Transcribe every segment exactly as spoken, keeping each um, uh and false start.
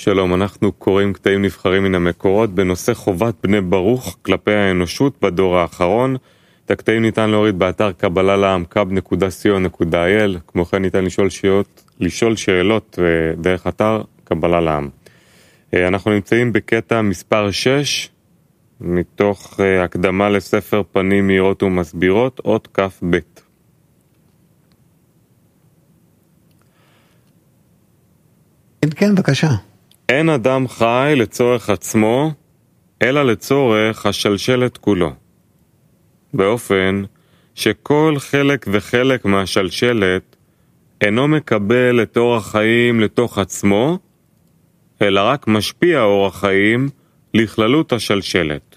שלום, אנחנו קוראים קטעים נבחרים מן המקורות בנושא חובת בני ברוך כלפי האנושות בדור האחרון. את הקטעים ניתן להוריד באתר קבלה לעם קאב נקודה סי או נקודה איי אל, כמו כן ניתן לשאול שאלות, לשאול שאלות דרך אתר קבלה לעם. אנחנו נמצאים בקטע מספר שש, מתוך הקדמה לספר פנים מהירות ומסבירות, אות כף בית. כן, בבקשה. אין אדם חי לצורך עצמו, אלא לצורך השלשלת כולו. באופן שכל חלק וחלק מהשלשלת אינו מקבל את אור החיים לתוך עצמו, אלא רק משפיע אור החיים לכללות השלשלת.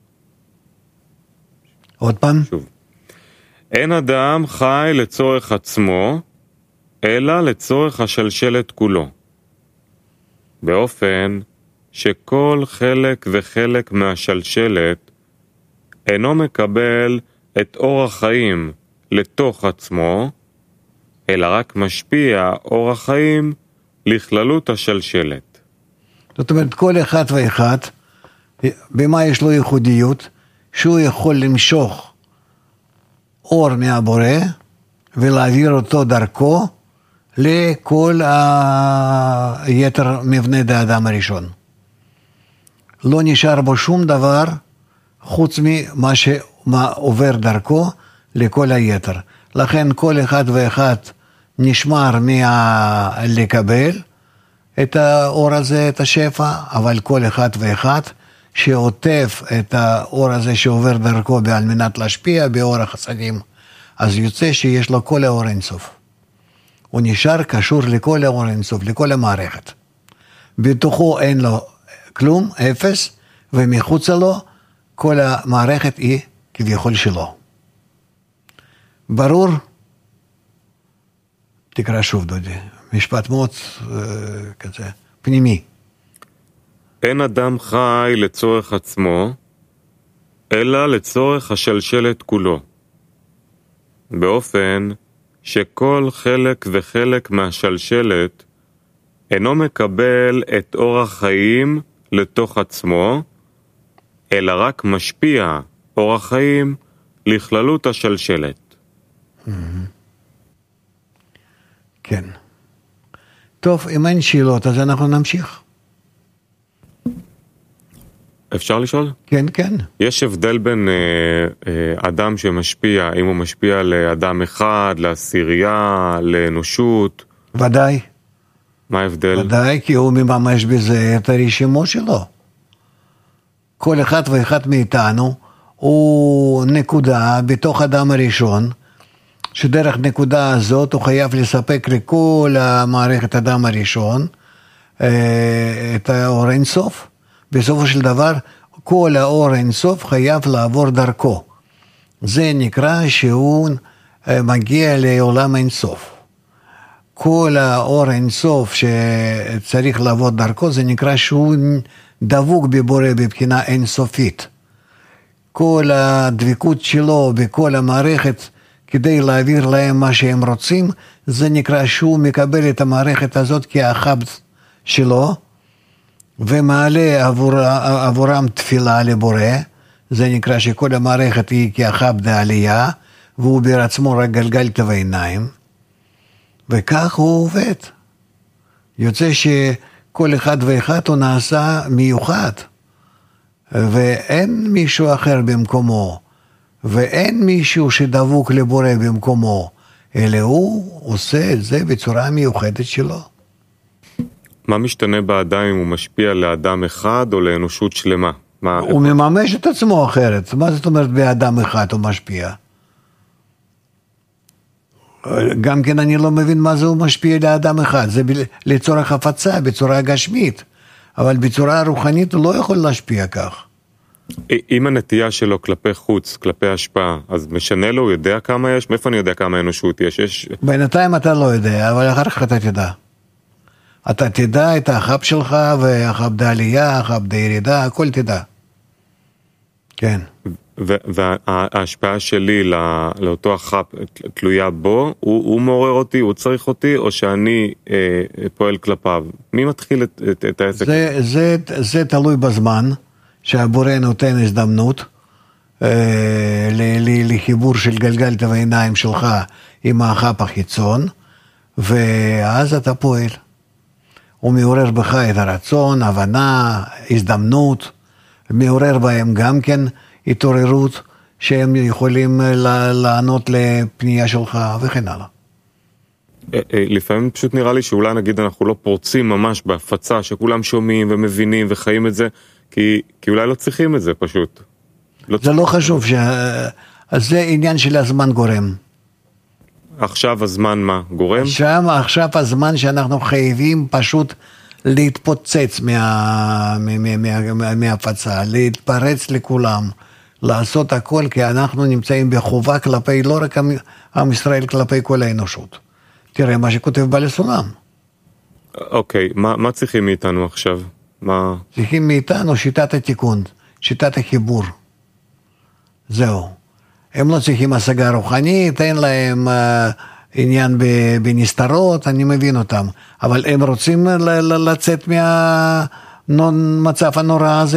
עוד פעם? שוב. אין אדם חי לצורך עצמו, אלא לצורך השלשלת כולו. באופן שכל חלק וחלק מהשלשלת אינו מקבל את אור החיים לתוך עצמו, אלא רק משפיע אור החיים לכללות השלשלת. זאת אומרת, כל אחד ואחד, במה יש לו ייחודיות, שהוא יכול למשוך אור מהבורא, ולהעביר אותו דרכו, לכל היתר מבנה האדם הראשון. לא נשאר בו שום דבר, חוץ ממה שעובר דרכו לכל היתר. לכן כל אחד ואחד נשמר מה... לקבל את האור הזה, את השפע, אבל כל אחד ואחד שעוטף את האור הזה שעובר דרכו על מנת להשפיע באור החסדים, אז יוצא שיש לו כל האור אינסוף. הוא נשאר קשור לכל האור אינסוף, לכל המערכת. בתוכו אין לו כלום, אפס, ומחוצה לו כל המערכת היא כביכול שלו. ברור? תקרא שוב דודי, משפט מאוד כזה, פנימי. אין אדם חי לצורך עצמו, אלא לצורך השלשלת כולו. באופן שכל חלק וחלק מהשלשלת אינו מקבל את אור החיים לתוך עצמו, אלא רק משפיע אור החיים לכללות השלשלת. כן. טוב, אם אין שאלות, אז אנחנו נמשיך. אפשר לשאול? כן, כן. יש הבדל בין אה, אה, אדם שמשפיע, אם הוא משפיע לאדם אחד, לעשירייה, לאנושות? ודאי. מה ההבדל? ודאי, כי הוא מממש בזה את הרשימו שלו. כל אחד ואחד מאיתנו הוא נקודה בתוך אדם הראשון, שדרך נקודה הזאת הוא חייב לספק לכל המערכת אדם הראשון אה, את האור אינסוף. בסופו של דבר, כל האור אינסוף חייב לעבור דרכו. זה נקרא שהוא מגיע לעולם אינסוף. כל האור אינסוף שצריך לעבור דרכו, זה נקרא שהוא דבוק בבורא בבחינה אינסופית. כל הדבקות שלו בכל המערכת, כדי להעביר להם מה שהם רוצים, זה נקרא שהוא מקבל את המערכת הזאת כאחד שלו, ומעלה עבור, עבורם תפילה לבורא, זה נקרא שכל המערכת היא כאחד דעלייה, והוא בעצמו רק גלגל תבעיניים, וכך הוא עובד. יוצא שכל אחד ואחד הוא נעשה מיוחד, ואין מישהו אחר במקומו, ואין מישהו שדבוק לבורא במקומו, אלא הוא עושה את זה בצורה מיוחדת שלו. מה משתנה באדם אם הוא משפיע לאדם אחד או לאנושות שלמה? מה... הוא מממש את עצמו אחרת. מה זאת אומרת באדם אחד הוא משפיע? גם כן אני לא מבין מה זה הוא משפיע לאדם אחד. זה לצורך הפצה, בצורה גשמית. אבל בצורה רוחנית הוא לא יכול להשפיע כך. אם הנטייה שלו כלפי חוץ, כלפי השפעה, אז משנה לו, הוא יודע כמה יש? מאיפה אני יודע כמה אנושות יש? יש... בינתיים אתה לא יודע, אבל אחר כך אתה תדע. אתה תדע את החב שלך, והחב דעלייה, החב דירידה, הכל תדע. כן. וההשפעה שלי לאותו החאפ תלויה בו, הוא, הוא מעורר אותי, הוא צריך אותי, או שאני אה, פועל כלפיו? מי מתחיל את, את, את העסק? זה, זה, זה תלוי בזמן שהבורא נותן הזדמנות אה, לחיבור של גלגלת העיניים שלך עם החאפ החיצון, ואז אתה פועל. הוא מעורר בך את הרצון, הבנה, הזדמנות, מעורר בהם גם כן התעוררות שהם יכולים לענות לפנייה שלך וכן הלאה. לפעמים פשוט נראה לי שאולי נגיד אנחנו לא פורצים ממש בהפצה שכולם שומעים ומבינים וחיים את זה, כי, כי אולי לא צריכים את זה פשוט. לא זה לא חשוב, ש... אז זה עניין של הזמן גורם. עכשיו הזמן מה? גורם? עכשיו, עכשיו הזמן שאנחנו חייבים פשוט להתפוצץ מה, מה, מה, מה, מהפצה, להתפרץ לכולם, לעשות הכל, כי אנחנו נמצאים בחובה כלפי, לא רק עם ישראל, כלפי כל האנושות. תראה מה שכותב בעל הסולם. אוקיי, מה, מה צריכים מאיתנו עכשיו? מה... צריכים מאיתנו שיטת התיקון, שיטת החיבור. זהו. הם לא צריכים השגה רוחנית, אין להם uh, עניין בנסתרות, אני מבין אותם. אבל הם רוצים לצאת מהמצב הנורא הזה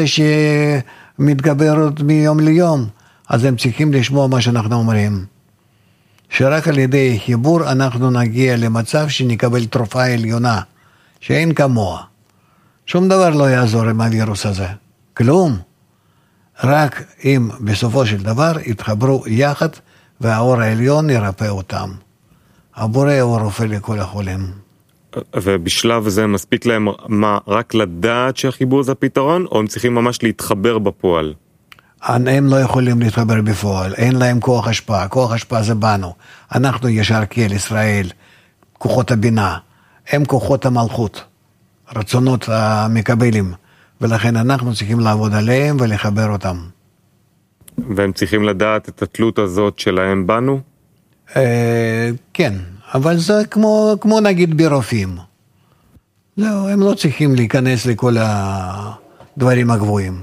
שמתגבר מיום ליום. אז הם צריכים לשמוע מה שאנחנו אומרים. שרק על ידי חיבור אנחנו נגיע למצב שנקבל תרופה עליונה, שאין כמוה. שום דבר לא יעזור עם הווירוס הזה. כלום. רק אם בסופו של דבר יתחברו יחד והאור העליון ירפא אותם. הבורא הוא רופא לכל החולים. ובשלב הזה מספיק להם מה, רק לדעת שהחיבור זה הפתרון, או הם צריכים ממש להתחבר בפועל? הם לא יכולים להתחבר בפועל, אין להם כוח השפעה, כוח השפעה זה בנו. אנחנו ישר כאל ישראל, כוחות הבינה, הם כוחות המלכות, רצונות המקבלים. ולכן אנחנו צריכים לעבוד עליהם ולחבר אותם. והם צריכים לדעת את התלות הזאת שלהם בנו? אה, כן, אבל זה כמו, כמו נגיד ברופאים. זהו, הם לא צריכים להיכנס לכל הדברים הגבוהים.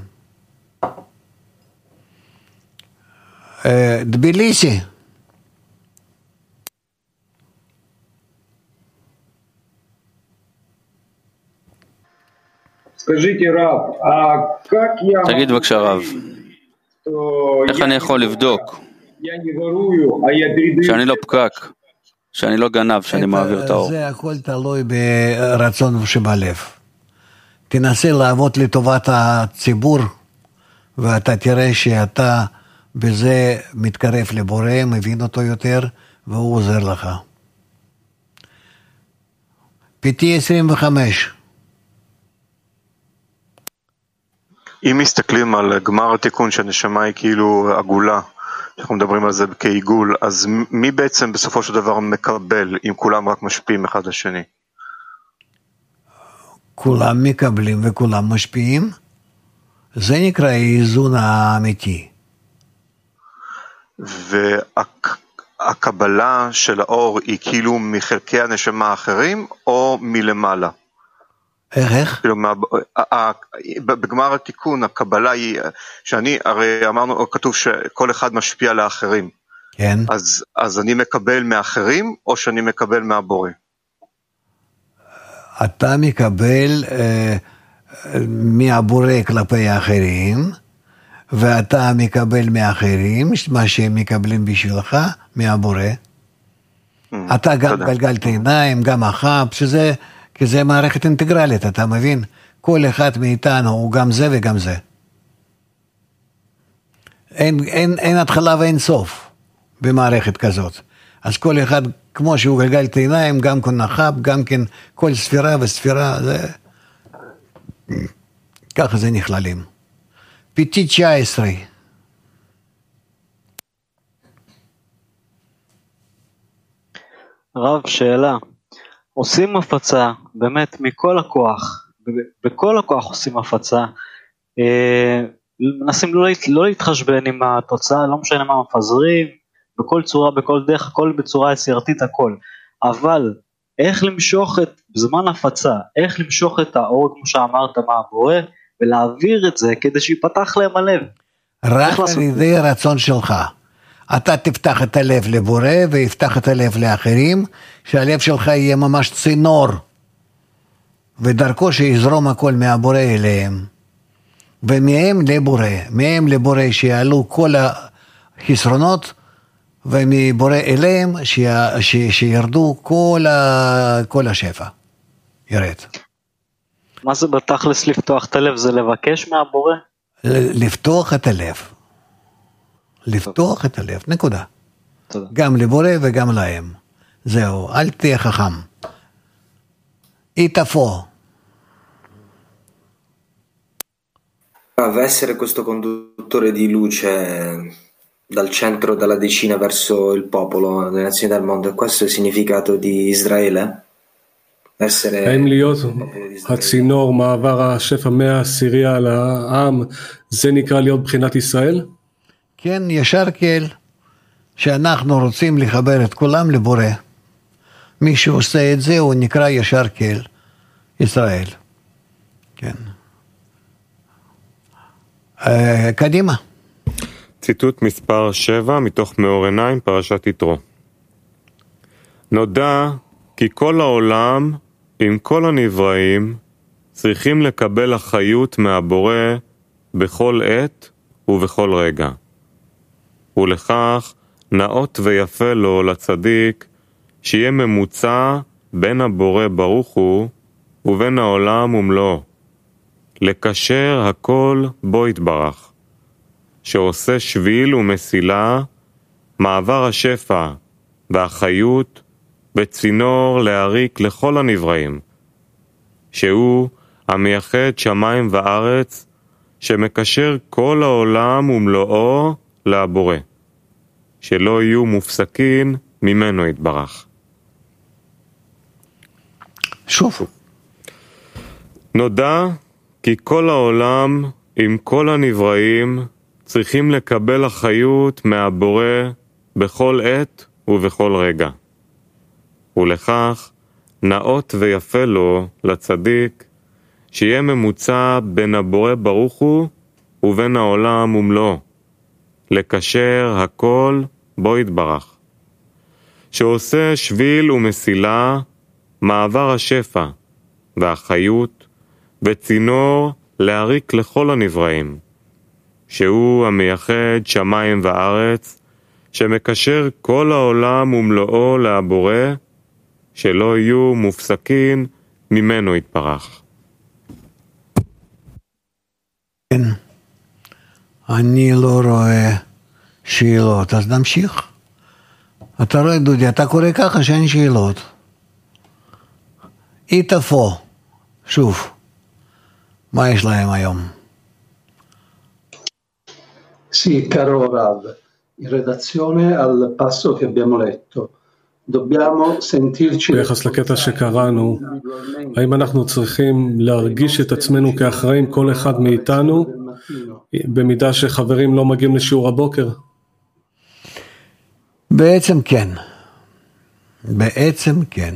אה, דביליסי. תגיד בבקשה רב, איך אני יכול לבדוק שאני לא פקק, שאני לא גנב, שאני מעביר את האור? זה הכל תלוי ברצון שבלב. תנסה לעבוד לטובת הציבור, ואתה תראה שאתה בזה מתקרב לבורא, מבין אותו יותר, והוא עוזר לך. פיתי עשרים וחמש. אם מסתכלים על גמר התיקון שהנשמה היא כאילו עגולה, אנחנו מדברים על זה כעיגול, אז מי בעצם בסופו של דבר מקבל אם כולם רק משפיעים אחד לשני? כולם מקבלים וכולם משפיעים? זה נקרא האיזון האמיתי. והקבלה של האור היא כאילו מחלקי הנשמה האחרים או מלמעלה? איך, איך? בגמר התיקון, הקבלה היא, שאני, הרי אמרנו, כתוב שכל אחד משפיע על האחרים. כן. אז, אז אני מקבל מאחרים, או שאני מקבל מהבורא? אתה מקבל אה, מהבורא כלפי האחרים, ואתה מקבל מאחרים, מה שהם מקבלים בשבילך, מהבורא. Mm, אתה גם גלגלת עיניים, גם החאפ, שזה... כי זה מערכת אינטגרלית, אתה מבין? כל אחד מאיתנו הוא גם זה וגם זה. אין, אין, אין התחלה ואין סוף במערכת כזאת. אז כל אחד, כמו שהוא גלגל את העיניים, גם כן נחב, גם כן כל ספירה וספירה, זה... ככה זה נכללים. פיתי תשע עשרה. רב, שאלה. עושים הפצה, באמת מכל הכוח, בכל הכוח עושים הפצה, מנסים לא, לא להתחשבן עם התוצאה, לא משנה מה מפזרים, בכל צורה, בכל דרך, הכל בצורה יצירתית, הכל, אבל איך למשוך את, בזמן הפצה, איך למשוך את האור, כמו שאמרת, מהבורא, ולהעביר את זה כדי שיפתח להם הלב. רק על ידי רצון שלך. אתה תפתח את הלב לבורא ויפתח את הלב לאחרים, שהלב שלך יהיה ממש צינור, ודרכו שיזרום הכל מהבורא אליהם, ומהם לבורא, מהם לבורא שיעלו כל החסרונות, ומבורא אליהם שירדו כל, ה... כל השפע, ירד. מה זה בתכלס לפתוח את הלב? זה לבקש מהבורא? לפתוח את הלב. לפתוח טוב. את הלב, נקודה. תודה. גם לבורא וגם להם. זהו, אל תהיה חכם. איתפו. Ah, essere questo conduttore di luce dal centro, dalla decina verso il popolo, le nazioni del mondo, questo è il significato di Israele? Essere... האם להיות הצינור, מעבר השפע מהעשירייה לעם, זה נקרא להיות בחינת ישראל? כן, ישר כל, שאנחנו רוצים לחבר את כולם לבורא. מי שעושה את זה הוא נקרא ישר כל, ישראל. כן. קדימה. ציטוט מספר שבע מתוך מאור עיניים, פרשת יתרו. נודע כי כל העולם עם כל הנבראים צריכים לקבל החיות מהבורא בכל עת ובכל רגע. ולכך נאות ויפה לו לצדיק שיהיה ממוצע בין הבורא ברוך הוא ובין העולם ומלואו, לקשר הכל בו יתברך, שעושה שביל ומסילה, מעבר השפע והחיות בצינור להריק לכל הנבראים, שהוא המייחד שמיים וארץ, שמקשר כל העולם ומלואו לבורא, שלא יהיו מופסקים ממנו יתברך. שוב. נודע כי כל העולם עם כל הנבראים צריכים לקבל החיות מהבורא בכל עת ובכל רגע. ולכך נאות ויפה לו לצדיק שיהיה ממוצע בין הבורא ברוך הוא ובין העולם ומלואו, לקשר הכל בו יתברך, שעושה שביל ומסילה, מעבר השפע והחיות וצינור להריק לכל הנבראים, שהוא המייחד שמיים וארץ, שמקשר כל העולם ומלואו לבורא, שלא יהיו מופסקים ממנו יתברך. כן, אני לא רואה שאלות, אז נמשיך. אתה רואה דודי, אתה קורא ככה שאין שאלות. איתפו, שוב, מה יש להם היום? Sì, caro Rav, in redazione al passo che abbiamo letto, dobbiamo sentirci... ביחס לקטע שקראנו, האם אנחנו צריכים להרגיש את עצמנו כאחראים כל אחד מאיתנו, במידה שחברים לא מגיעים לשיעור הבוקר? בעצם כן. בעצם כן.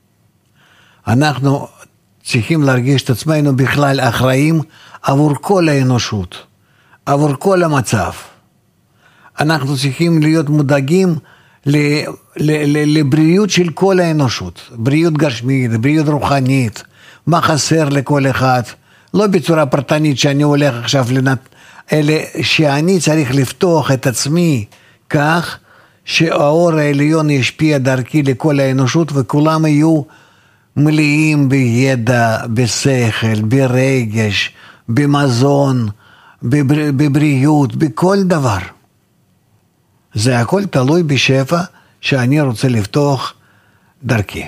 אנחנו צריכים להרגיש את עצמנו בכלל אחראים עבור כל האנושות, עבור כל המצב. אנחנו צריכים להיות מודאגים ל- ל- ל- לבריאות של כל האנושות, בריאות גשמית, בריאות רוחנית, מה חסר לכל אחד, לא בצורה פרטנית שאני הולך עכשיו לנת... אלא שאני צריך לפתוח את עצמי כך שהאור העליון ישפיע דרכי לכל האנושות וכולם יהיו מלאים בידע, בשכל, ברגש, במזון, בבר... בבריאות, בכל דבר. זה הכל תלוי בשפע שאני רוצה לפתוח דרכי.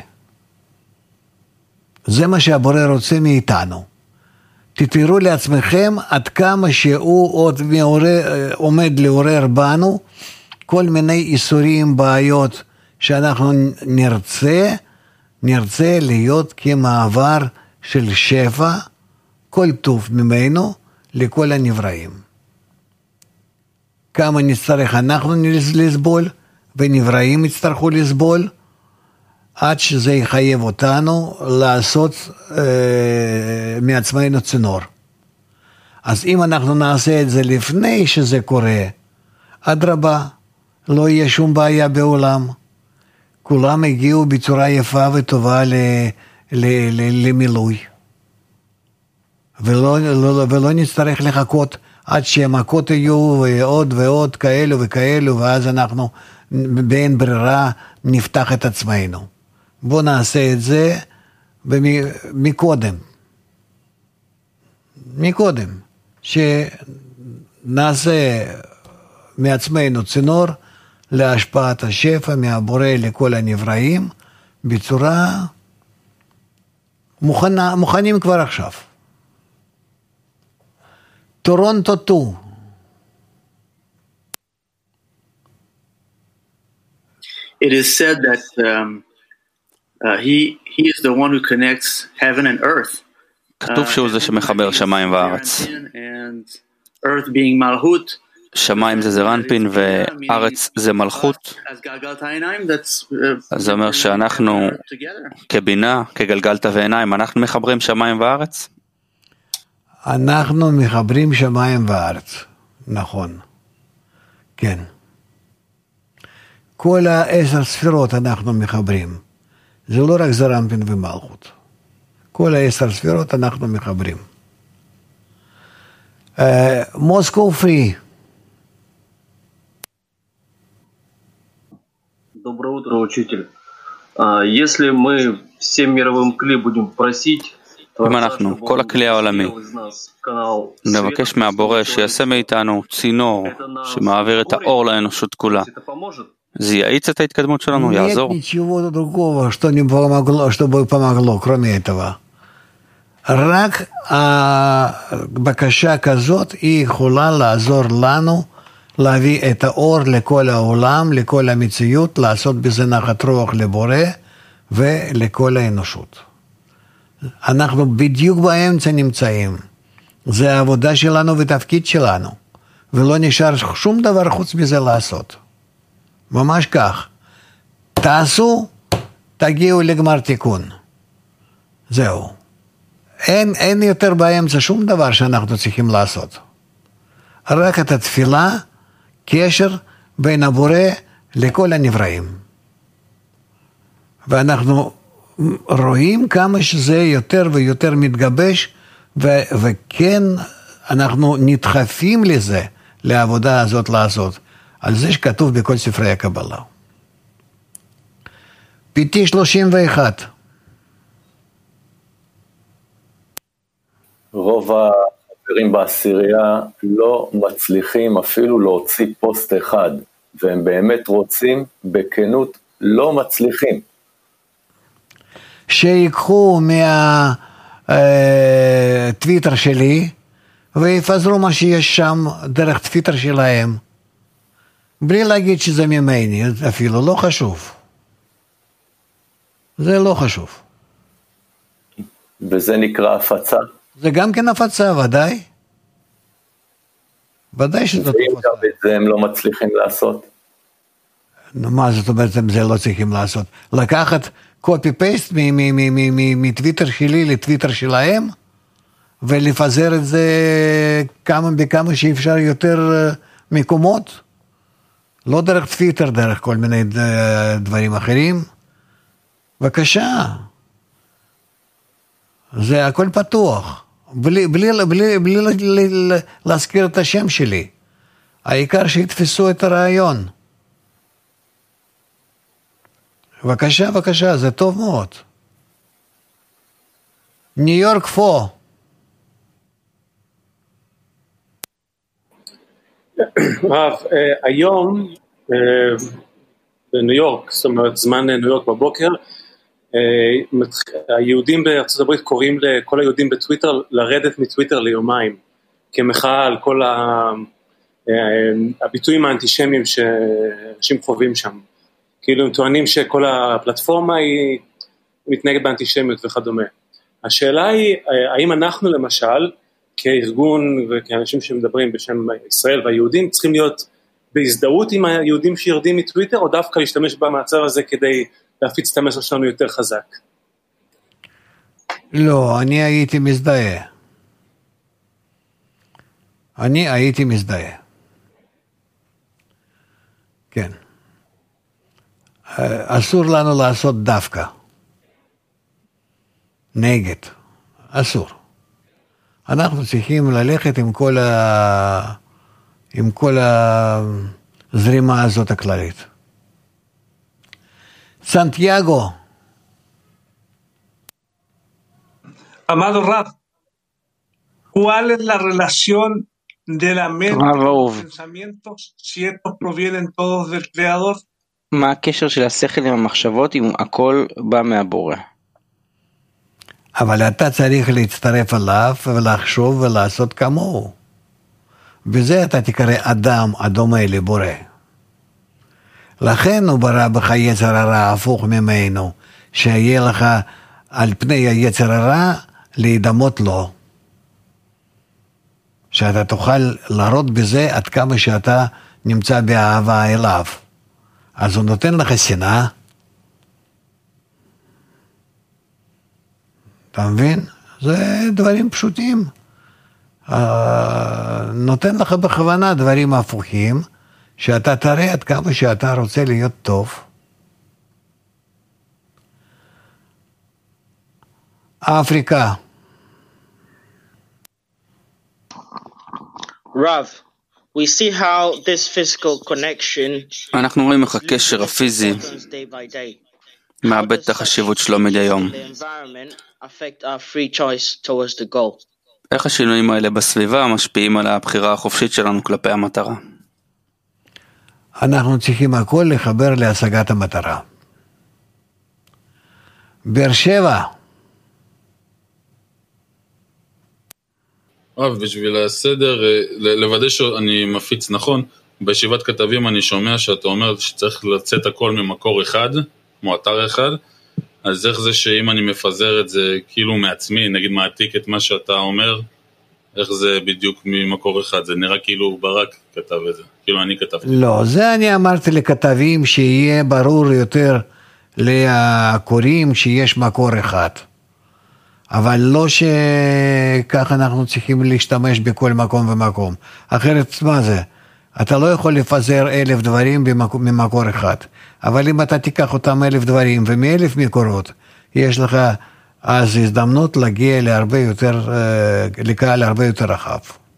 זה מה שהבורא רוצה מאיתנו. תתארו לעצמכם עד כמה שהוא עוד מעורר, עומד לעורר בנו כל מיני איסורים, בעיות שאנחנו נרצה, נרצה להיות כמעבר של שפע, כל טוב ממנו לכל הנבראים. כמה נצטרך אנחנו לסבול, ונבראים יצטרכו לסבול, עד שזה יחייב אותנו לעשות אה, מעצמנו צינור. אז אם אנחנו נעשה את זה לפני שזה קורה, אדרבה, לא יהיה שום בעיה בעולם. כולם הגיעו בצורה יפה וטובה ל, ל, ל, למילוי. ולא, לא, ולא נצטרך לחכות עד שהמכות יהיו עוד ועוד כאלו וכאלו, ואז אנחנו באין ברירה נפתח את עצמנו. בואו נעשה את זה מקודם. מקודם. שנעשה מעצמנו צינור להשפעת השפע מהבורא לכל הנבראים בצורה מוכנה, מוכנים כבר עכשיו. טורונטו טו. It is said that um, uh, he he is the one who connects heaven and earth. כתוב שהוא זה שמחבר שמיים וארץ. Earth being malchut. שמיים זה זרנפין וארץ זה מלכות. אז זה אומר שאנחנו כבינה, כגלגלתא ועיניים, אנחנו מחברים שמיים וארץ? אנחנו מחברים שמיים וארץ, נכון, כן. כל העשר ספירות אנחנו מחברים, זה לא רק זרנפין ומלכות. כל העשר ספירות אנחנו מחברים. מוסקו פרי. Доброе утро, учитель. Если мы всем мировым кли будем просить, אם אנחנו, כל הכלי העולמי, נבקש מהבורא שיעשה מאיתנו צינור שמעביר את האור לאנושות כולה, זה יאיץ את ההתקדמות שלנו, יעזור. Нет ничего другого, что не помогло, чтобы помогло, кроме этого. רק הבקשה כזאת היא יכולה לעזור לנו להביא את האור לכל העולם, לכל המציאות, לעשות בזה נחת רוח לבורא ולכל האנושות. אנחנו בדיוק באמצע נמצאים. זה העבודה שלנו ותפקיד שלנו. ולא נשאר שום דבר חוץ מזה לעשות. ממש כך. תעשו, תגיעו לגמר תיקון. זהו. אין, אין יותר באמצע שום דבר שאנחנו צריכים לעשות. רק את התפילה, קשר בין הבורא לכל הנבראים. ואנחנו רואים כמה שזה יותר ויותר מתגבש, ו- וכן אנחנו נדחפים לזה, לעבודה הזאת לעשות, על זה שכתוב בכל ספרי הקבלה. פיתי שלושים ואחת. רוב החברים בעשירייה לא מצליחים אפילו להוציא פוסט אחד, והם באמת רוצים, בכנות לא מצליחים. שיקחו מהטוויטר שלי ויפזרו מה שיש שם דרך טוויטר שלהם, בלי להגיד שזה ממני, אפילו לא חשוב. זה לא חשוב. וזה נקרא הפצה? זה גם כן הפצה, ודאי. ודאי שזה הפצה. ואם גם את זה הם לא מצליחים לעשות? נו, מה זאת אומרת, זה לא צריכים לעשות? לקחת קופי פייסט מטוויטר שלי לטוויטר שלהם, ולפזר את זה כמה בכמה שאפשר יותר מקומות, לא דרך טוויטר, דרך כל מיני דברים אחרים. בבקשה, זה הכל פתוח, בלי, בלי, בלי, בלי להזכיר את השם שלי, העיקר שיתפסו את הרעיון. בבקשה, בבקשה, זה טוב מאוד. ניו יורק פה. רב, היום בניו יורק, זאת אומרת זמן ניו יורק בבוקר, היהודים בארצות הברית קוראים לכל היהודים בטוויטר לרדת מטוויטר ליומיים, כמחאה על כל הביטויים האנטישמיים שאנשים חווים שם. כאילו הם טוענים שכל הפלטפורמה היא מתנהגת באנטישמיות וכדומה. השאלה היא, האם אנחנו למשל, כארגון וכאנשים שמדברים בשם ישראל והיהודים, צריכים להיות בהזדהות עם היהודים שיורדים מטוויטר, או דווקא להשתמש במצב הזה כדי להפיץ את המסר שלנו יותר חזק? לא, אני הייתי מזדהה. אני הייתי מזדהה. כן. אסור לנו לעשות דווקא. נגד. אסור. אנחנו צריכים ללכת עם כל ה... עם כל הזרימה הזאת הכללית. סנטיאגו. Amado Rab, ¿cuál es la relación de la mente y los pensamientos si estos provienen todos del Creador? מה הקשר של השכל עם המחשבות אם הכל בא מהבורא? אבל אתה צריך להצטרף אליו ולחשוב ולעשות כמוהו. בזה אתה תקרא אדם הדומה לבורא. לכן הוא ברא בך יצר הרע הפוך ממנו, שיהיה לך על פני היצר הרע להידמות לו. שאתה תוכל להראות בזה עד כמה שאתה נמצא באהבה אליו. אז הוא נותן לך שנאה. אתה מבין? זה דברים פשוטים. נותן לך בכוונה דברים הפוכים, שאתה תראה עד כמה שאתה רוצה להיות טוב. אפריקה. Rav, we see how this physical connection אנחנו רואים איך הקשר הפיזי מאבד את החשיבות שלו מדי יום. איך השינויים האלה בסביבה משפיעים על הבחירה החופשית שלנו כלפי המטרה? אנחנו צריכים הכל לחבר להשגת המטרה. באר שבע. רב, בשביל הסדר, לוודא שאני מפיץ נכון, בישיבת כתבים אני שומע שאתה אומר שצריך לצאת הכל ממקור אחד, כמו אתר אחד, אז איך זה שאם אני מפזר את זה כאילו מעצמי, נגיד מעתיק את מה שאתה אומר, איך זה בדיוק ממקור אחד? זה נראה כאילו ברק כתב את זה, כאילו אני כתבתי. לא, זה אני אמרתי לכתבים שיהיה ברור יותר לקוראים שיש מקור אחד. אבל לא שככה אנחנו צריכים להשתמש בכל מקום ומקום. אחרת מה זה? אתה לא יכול לפזר אלף דברים ממקור אחד. אבל אם אתה תיקח אותם אלף דברים ומאלף מקורות, יש לך אז הזדמנות להגיע להרבה יותר, לקהל הרבה יותר רחב.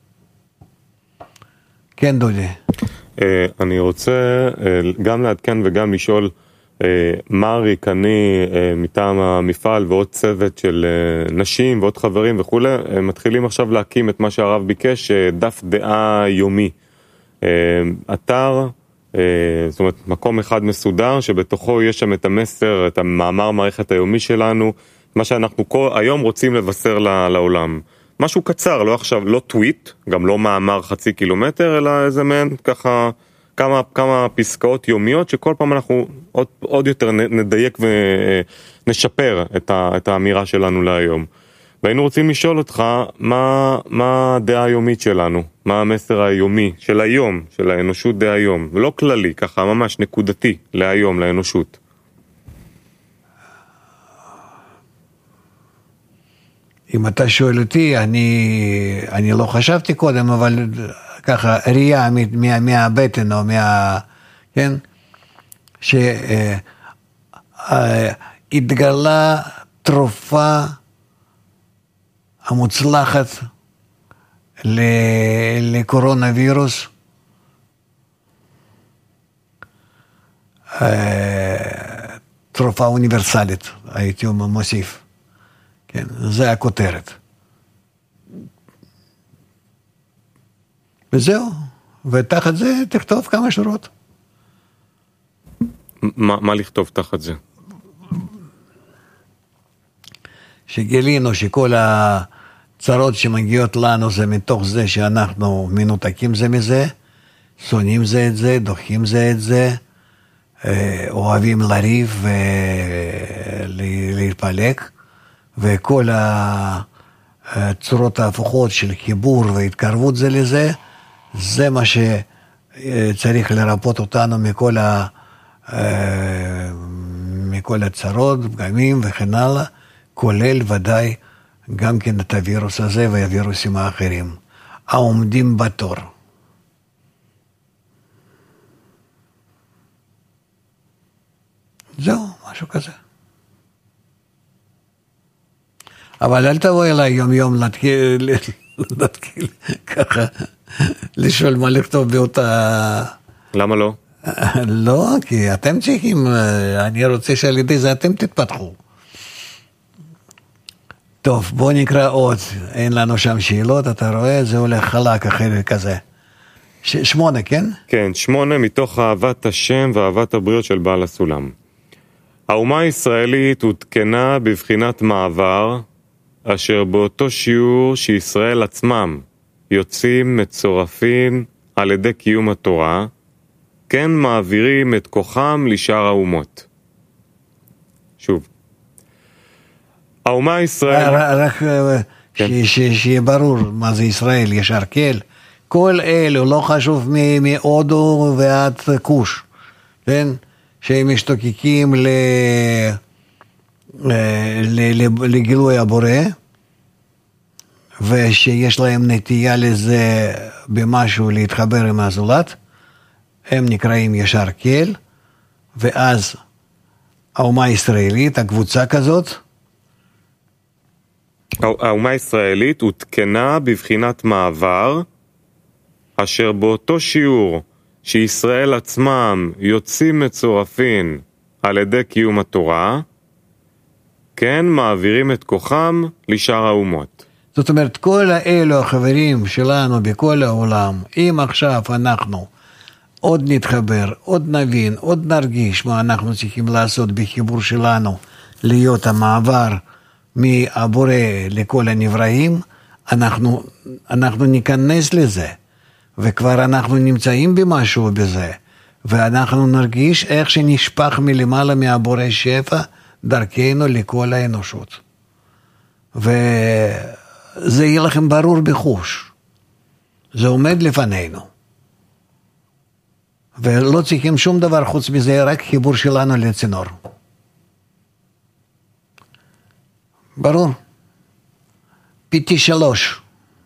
כן, דודי. אני רוצה גם לעדכן וגם לשאול, מריק, אני מטעם המפעל ועוד צוות של נשים ועוד חברים וכו', מתחילים עכשיו להקים את מה שהרב ביקש, דף דעה יומי. אתר, זאת אומרת מקום אחד מסודר שבתוכו יש שם את המסר, את המאמר מערכת היומי שלנו, מה שאנחנו כל, היום רוצים לבשר לעולם. משהו קצר, לא עכשיו, לא טוויט, גם לא מאמר חצי קילומטר, אלא איזה מעין ככה כמה, כמה פסקאות יומיות שכל פעם אנחנו עוד, עוד יותר נדייק ונשפר את, ה, את האמירה שלנו להיום. והיינו רוצים לשאול אותך, מה, מה הדעה היומית שלנו? מה המסר היומי של היום, של האנושות דה היום? ולא כללי, ככה ממש נקודתי להיום, לאנושות. אם אתה שואל אותי, אני, אני לא חשבתי קודם, אבל ככה ראייה מה, מהבטן או מה... כן? שהתגלה תרופה המוצלחת לקורונה וירוס, תרופה אוניברסלית, הייתי מוסיף. כן, זה הכותרת. וזהו, ותחת זה תכתוב כמה שורות. מה, מה לכתוב תחת זה? שגילינו שכל הצרות שמגיעות לנו זה מתוך זה שאנחנו מנותקים זה מזה, שונאים זה את זה, דוחים זה את זה, אוהבים לריב ולהתפלק, וכל הצורות ההפוכות של חיבור והתקרבות זה לזה, זה מה שצריך לרפות אותנו מכל, ה... מכל הצרות, פגמים וכן הלאה, כולל ודאי גם כן את הווירוס הזה והווירוסים האחרים. העומדים בתור. זהו, משהו כזה. אבל אל תבוא אליי יום יום להתחיל, להתחיל ככה, לשאול מה לכתוב באותה... למה לא? לא, כי אתם צריכים, אני רוצה שעל ידי זה אתם תתפתחו. טוב, בוא נקרא עוד, אין לנו שם שאלות, אתה רואה, זה הולך חלק אחרי כזה. ש- שמונה, כן? כן, שמונה מתוך אהבת השם ואהבת הבריות של בעל הסולם. האומה הישראלית הותקנה בבחינת מעבר, אשר באותו שיעור שישראל עצמם יוצאים מצורפים על ידי קיום התורה, כן מעבירים את כוחם לשאר האומות. שוב. האומה הישראלית... רק שיהיה ברור מה זה ישראל, ישר כל. כל אלו, לא חשוב מהודו ועד כוש, כן? שהם משתוקקים לגילוי הבורא, ושיש להם נטייה לזה במשהו להתחבר עם הזולת, הם נקראים ישר כל, ואז האומה הישראלית, הקבוצה כזאת, האומה הישראלית הותקנה בבחינת מעבר, אשר באותו שיעור שישראל עצמם יוצאים מצורפים על ידי קיום התורה, כן מעבירים את כוחם לשאר האומות. זאת אומרת, כל האלו החברים שלנו בכל העולם, אם עכשיו אנחנו עוד נתחבר, עוד נבין, עוד נרגיש מה אנחנו צריכים לעשות בחיבור שלנו, להיות המעבר מהבורא לכל הנבראים, אנחנו, אנחנו ניכנס לזה, וכבר אנחנו נמצאים במשהו בזה, ואנחנו נרגיש איך שנשפך מלמעלה מהבורא שפע דרכנו לכל האנושות. וזה יהיה לכם ברור בחוש. זה עומד לפנינו. ולא צריכים שום דבר חוץ מזה, רק חיבור שלנו לצינור. ברור. פיתי שלוש.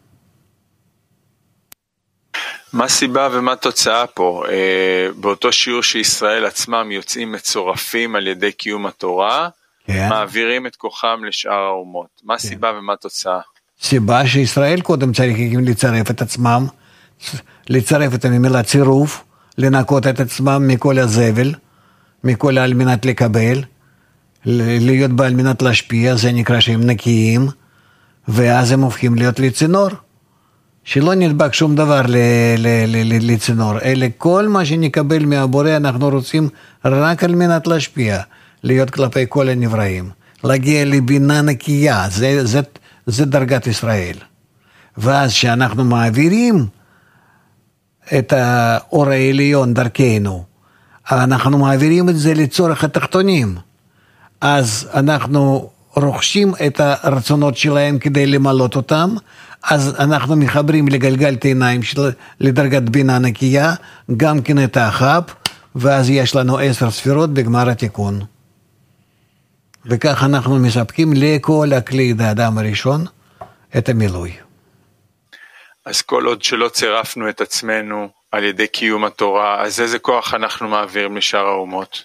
מה הסיבה ומה התוצאה פה? אה, באותו שיעור שישראל עצמם יוצאים מצורפים על ידי קיום התורה, כן. מעבירים את כוחם לשאר האומות. מה הסיבה כן. ומה התוצאה? סיבה שישראל קודם צריכים לצרף את עצמם, לצרף את המילה צירוף, לנקות את עצמם מכל הזבל, מכל על מנת לקבל, להיות בה על מנת להשפיע, זה נקרא שהם נקיים, ואז הם הופכים להיות לצינור. שלא נדבק שום דבר לצינור, אלא כל מה שנקבל מהבורא אנחנו רוצים רק על מנת להשפיע, להיות כלפי כל הנבראים, להגיע לבינה נקייה, זה, זה, זה דרגת ישראל. ואז שאנחנו מעבירים את האור העליון דרכנו, אנחנו מעבירים את זה לצורך התחתונים, אז אנחנו רוכשים את הרצונות שלהם כדי למלות אותם, אז אנחנו מחברים לגלגל את העיניים של, לדרגת בינה נקייה, גם כן את האחב, ואז יש לנו עשר ספירות בגמר התיקון. וכך אנחנו מספקים לכל הכלי האדם הראשון את המילוי. אז כל עוד שלא צירפנו את עצמנו על ידי קיום התורה, אז איזה כוח אנחנו מעבירים לשאר האומות?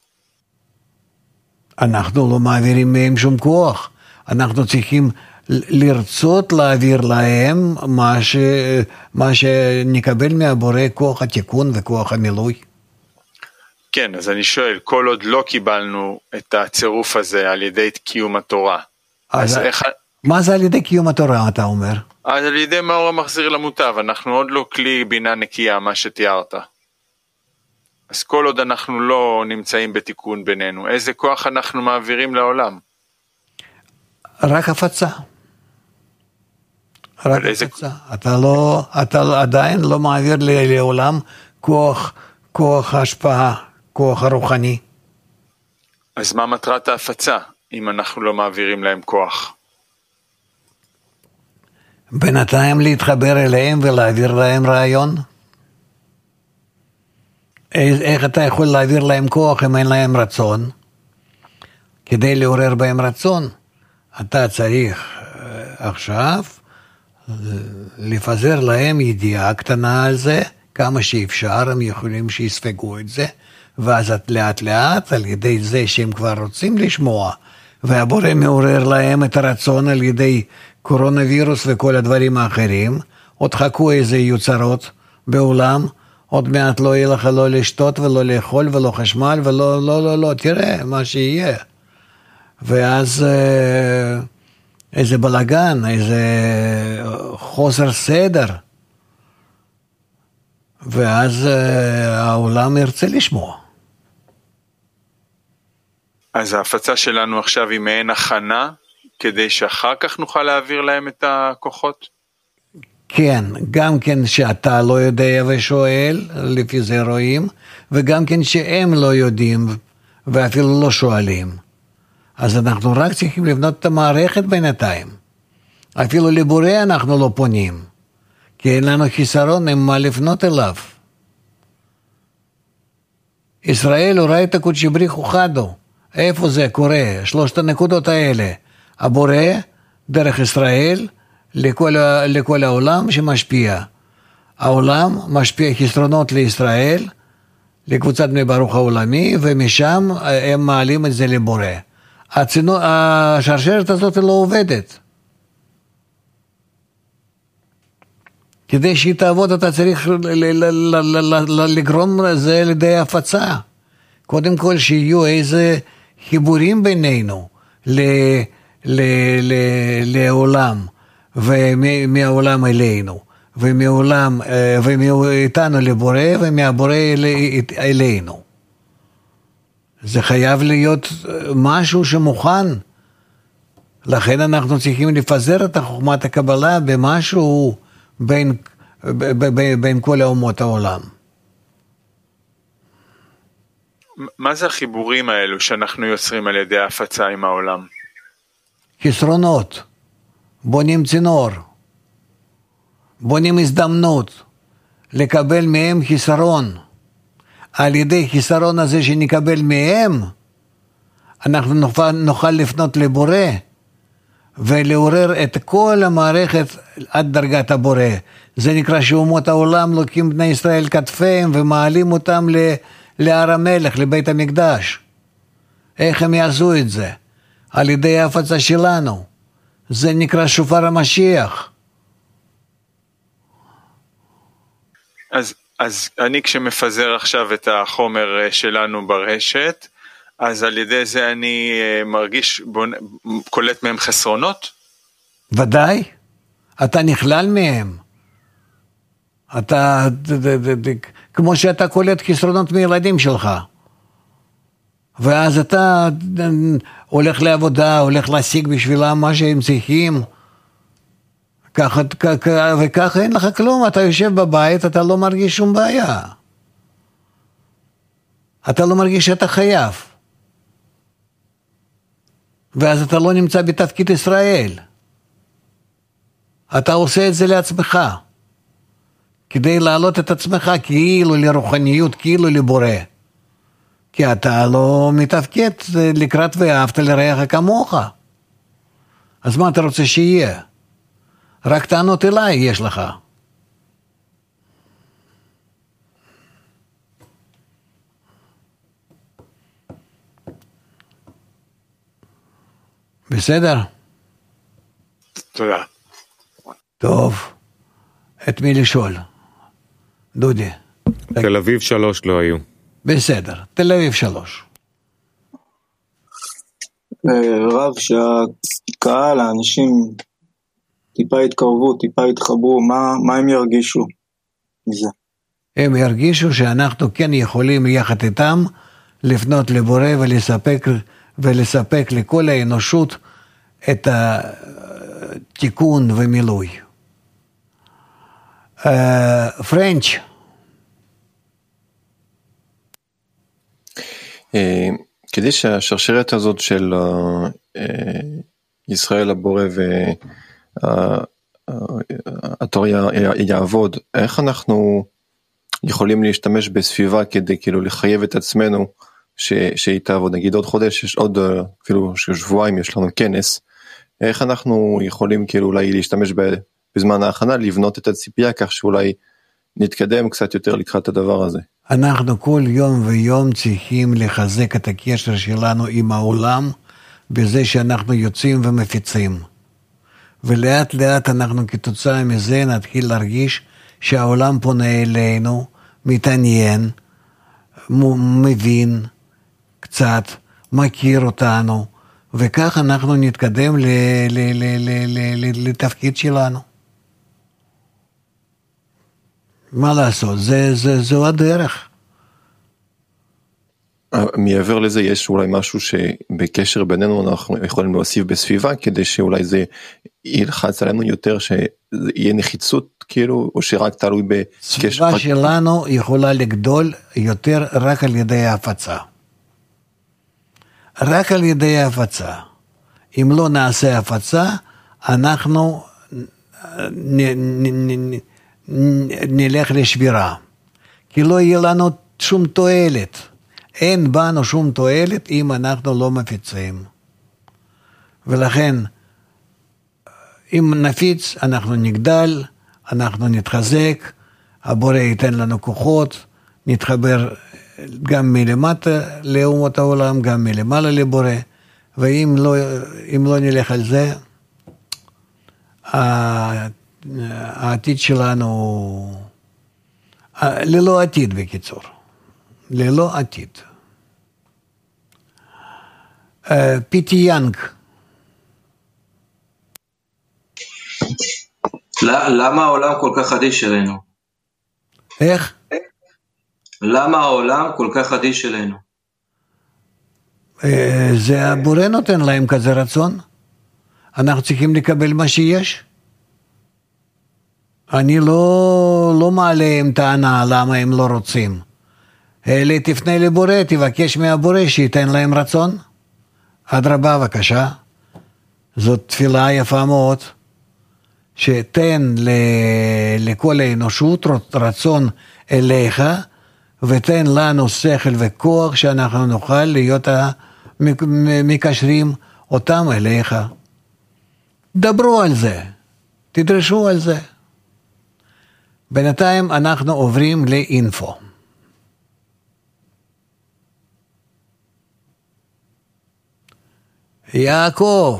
אנחנו לא מעבירים מהם שום כוח. אנחנו צריכים לרצות להעביר להם מה, ש... מה שנקבל מהבורא, כוח התיקון וכוח המילוי. כן, אז אני שואל, כל עוד לא קיבלנו את הצירוף הזה על ידי קיום התורה, אז, אז איך... מה זה על ידי קיום התורה, אתה אומר? אז על ידי מאור המחזיר למוטב, אנחנו עוד לא כלי בינה נקייה, מה שתיארת. אז כל עוד אנחנו לא נמצאים בתיקון בינינו, איזה כוח אנחנו מעבירים לעולם? רק הפצה. רק איזה... הפצה. אתה, לא, אתה עדיין לא מעביר לעולם כוח, כוח ההשפעה, כוח הרוחני. אז מה מטרת ההפצה, אם אנחנו לא מעבירים להם כוח? בינתיים להתחבר אליהם ולהעביר להם רעיון. איך אתה יכול להעביר להם כוח אם אין להם רצון? כדי לעורר בהם רצון, אתה צריך עכשיו לפזר להם ידיעה קטנה על זה, כמה שאפשר, הם יכולים שיספגו את זה, ואז לאט לאט, על ידי זה שהם כבר רוצים לשמוע, והבורא מעורר להם את הרצון על ידי קורונה וירוס וכל הדברים האחרים, עוד חכו איזה יוצרות בעולם, עוד מעט לא יהיה לך לא לשתות ולא לאכול ולא חשמל ולא, לא, לא, לא, תראה מה שיהיה. ואז איזה בלגן, איזה חוסר סדר, ואז העולם ירצה לשמוע. אז ההפצה שלנו עכשיו היא מעין הכנה, כדי שאחר כך נוכל להעביר להם את הכוחות? כן, גם כן שאתה לא יודע ושואל, לפי זה רואים, וגם כן שהם לא יודעים, ואפילו לא שואלים. אז אנחנו רק צריכים לבנות את המערכת בינתיים. אפילו לבורא אנחנו לא פונים, כי אין לנו חיסרון עם מה לפנות אליו. ישראל הוא ראה את הקודשי בריחו חדו. איפה זה קורה? שלושת הנקודות האלה. הבורא, דרך ישראל, לכל, לכל העולם שמשפיע. העולם משפיע חסרונות לישראל, לקבוצת בני ברוך העולמי, ומשם הם מעלים את זה לבורא. הצינו, השרשרת הזאת לא עובדת. כדי שהיא תעבוד אתה צריך לגרום זה לידי הפצה. קודם כל שיהיו איזה חיבורים בינינו ל, ל, ל, לעולם ומהעולם אלינו ומהעולם ומאיתנו לבורא ומהבורא אלינו. זה חייב להיות משהו שמוכן. לכן אנחנו צריכים לפזר את חוכמת הקבלה במשהו בין, בין, בין כל האומות העולם. מה זה החיבורים האלו שאנחנו יוצרים על ידי ההפצה עם העולם? חסרונות, בונים צינור, בונים הזדמנות לקבל מהם חיסרון. על ידי חיסרון הזה שנקבל מהם, אנחנו נוכל, נוכל לפנות לבורא, ולעורר את כל המערכת עד דרגת הבורא. זה נקרא שאומות העולם לוקחים בני ישראל כתפיהם ומעלים אותם ל... להר המלך, לבית המקדש. איך הם יעשו את זה? על ידי ההפצה שלנו. זה נקרא שופר המשיח. אז, אז אני כשמפזר עכשיו את החומר שלנו ברשת, אז על ידי זה אני מרגיש, קולט מהם חסרונות? ודאי. אתה נכלל מהם. אתה, כמו שאתה קולט חסרונות מילדים שלך. ואז אתה הולך לעבודה, הולך להשיג בשבילם מה שהם צריכים. ככה, וככה אין לך כלום. אתה יושב בבית, אתה לא מרגיש שום בעיה. אתה לא מרגיש שאתה חייב. ואז אתה לא נמצא בתפקיד ישראל. אתה עושה את זה לעצמך. כדי להעלות את עצמך כאילו לרוחניות, כאילו לבורא. כי אתה לא מתפקד לקראת ואהבת לרעך כמוך. אז מה אתה רוצה שיהיה? רק טענות אליי יש לך. בסדר? תודה. טוב. את מי לשאול? דודי. תל אביב שלוש לא היו. בסדר, תל אביב שלוש. רב, שהקהל, האנשים טיפה התקרבו, טיפה התחברו, מה, מה הם ירגישו מזה? הם ירגישו שאנחנו כן יכולים יחד איתם לפנות לבורא ולספק, ולספק לכל האנושות את התיקון ומילוי. פרנץ'. כדי שהשרשרת הזאת של ישראל הבורא והתורה יעבוד, איך אנחנו יכולים להשתמש בסביבה כדי כאילו לחייב את עצמנו שהיא תעבוד? נגיד עוד חודש, יש עוד אפילו שבועיים יש לנו כנס, איך אנחנו יכולים כאילו אולי להשתמש בזמן ההכנה לבנות את הציפייה כך שאולי נתקדם קצת יותר לקראת הדבר הזה. אנחנו כל יום ויום צריכים לחזק את הקשר שלנו עם העולם, בזה שאנחנו יוצאים ומפיצים. ולאט לאט אנחנו כתוצאה מזה נתחיל להרגיש שהעולם פונה אלינו, מתעניין, מבין קצת, מכיר אותנו, וכך אנחנו נתקדם ל- ל- ל- ל- ל- ל- לתפקיד שלנו. מה לעשות? זה, זה, זו הדרך. מעבר לזה יש אולי משהו שבקשר בינינו אנחנו יכולים להוסיף בסביבה, כדי שאולי זה ילחץ עלינו יותר, שיהיה נחיצות כאילו, או שרק תלוי בקשר. סביבה שלנו יכולה לגדול יותר רק על ידי ההפצה. רק על ידי ההפצה. אם לא נעשה הפצה, אנחנו נ, נ, נ, נ, נלך לשבירה. כי לא יהיה לנו שום תועלת. אין בנו שום תועלת אם אנחנו לא מפיצים. ולכן, אם נפיץ, אנחנו נגדל, אנחנו נתחזק, הבורא ייתן לנו כוחות, נתחבר גם מלמטה לאומות העולם, גם מלמעלה לבורא, ואם לא, אם לא נלך על זה, העתיד שלנו, ללא עתיד בקיצור. ללא עתיד. פיטי יאנג. למה העולם כל כך אדיש אלינו? איך? למה העולם כל כך אדיש אלינו? זה הבורא נותן להם כזה רצון. אנחנו צריכים לקבל מה שיש. אני לא, לא מעלה עם טענה למה הם לא רוצים. אלה תפנה לבורא, תבקש מהבורא שייתן להם רצון. אדרבה, בבקשה. זאת תפילה יפה מאוד, שתן לכל האנושות רצון אליך, ותן לנו שכל וכוח שאנחנו נוכל להיות מקשרים אותם אליך. דברו על זה, תדרשו על זה. בינתיים אנחנו עוברים לאינפו. יעקב.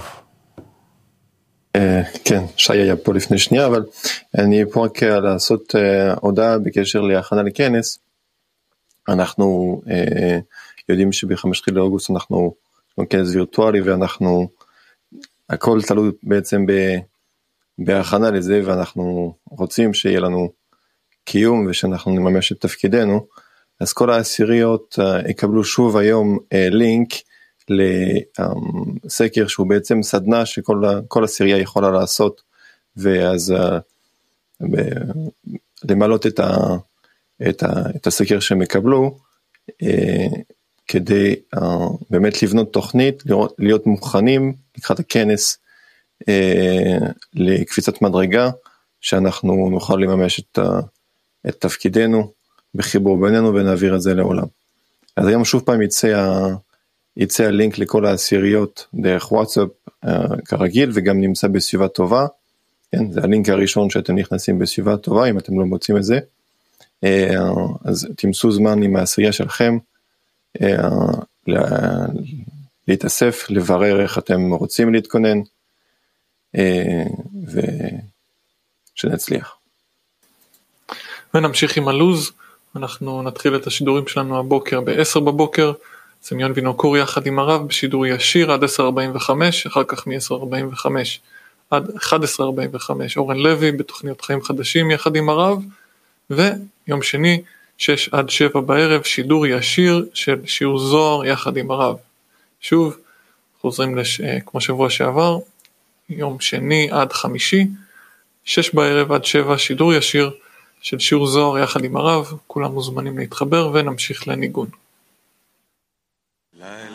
כן, שי היה פה לפני שנייה, אבל אני פה רק לעשות הודעה בקשר להכנה לכנס. אנחנו יודעים שב-חמישה לאוגוסט אנחנו כנס וירטואלי, ואנחנו, הכל תלוי בעצם בהכנה לזה, ואנחנו רוצים שיהיה לנו קיום ושאנחנו נממש את תפקידנו. אז כל העשיריות יקבלו שוב היום לינק לסקר שהוא בעצם סדנה שכל כל עשירייה יכולה לעשות, ואז למלות את, ה, את, ה, את הסקר שהם יקבלו, כדי באמת לבנות תוכנית, להיות, להיות מוכנים לקראת הכנס לקפיצת מדרגה, שאנחנו נוכל לממש את, את תפקידנו בחיבור בינינו ונעביר את זה לעולם. אז היום שוב פעם יצא יצא הלינק לכל העשיריות דרך וואטסאפ uh, כרגיל, וגם נמצא בסביבה טובה. כן, זה הלינק הראשון שאתם נכנסים בסביבה טובה, אם אתם לא מוצאים את זה. Uh, אז תמצאו זמן עם העשירייה שלכם, uh, לה, להתאסף, לברר איך אתם רוצים להתכונן, uh, ושנצליח. ונמשיך עם הלוז, אנחנו נתחיל את השידורים שלנו הבוקר ב-עשר בבוקר, סמיון וינוקור יחד עם הרב בשידור ישיר עד עשר ארבעים וחמש, אחר כך מ-עשר ארבעים וחמש עד אחת עשרה ארבעים וחמש אורן לוי בתוכניות חיים חדשים יחד עם הרב, ויום שני שש עד שבע בערב שידור ישיר של שיעור זוהר יחד עם הרב. שוב חוזרים לש... כמו שבוע שעבר, יום שני עד חמישי שש בערב עד שבע שידור ישיר של שיעור זוהר יחד עם הרב, כולם מוזמנים להתחבר ונמשיך לניגון.